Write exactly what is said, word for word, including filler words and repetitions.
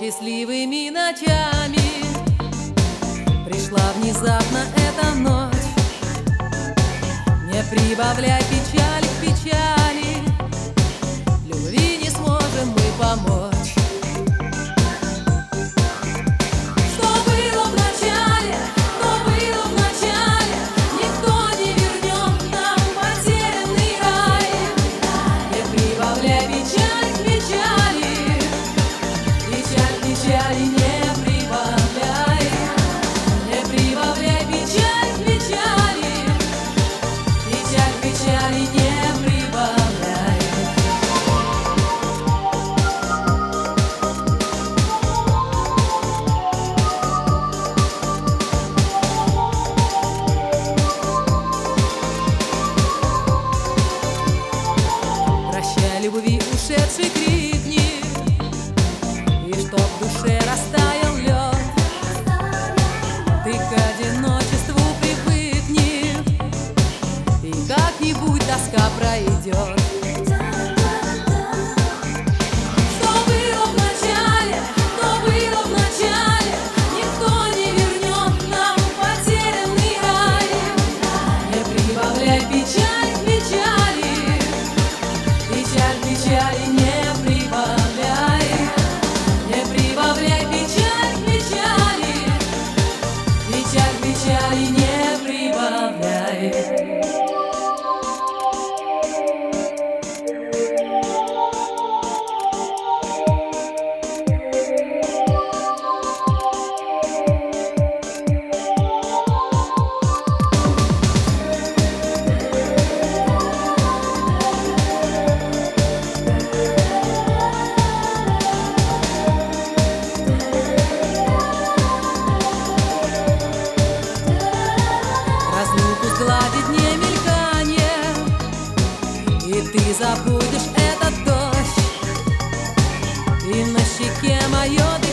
счастливыми ночами. Пришла внезапно эта ночь. Не прибавляй печали к печали, любви не сможем мы помочь. Любви ушедший крикни, и чтоб в душе растаял лед, ты к одиночеству привыкни, и как-нибудь тоска пройдет. Гладит не мельканье, и ты забудешь этот дождь, и на щеке мое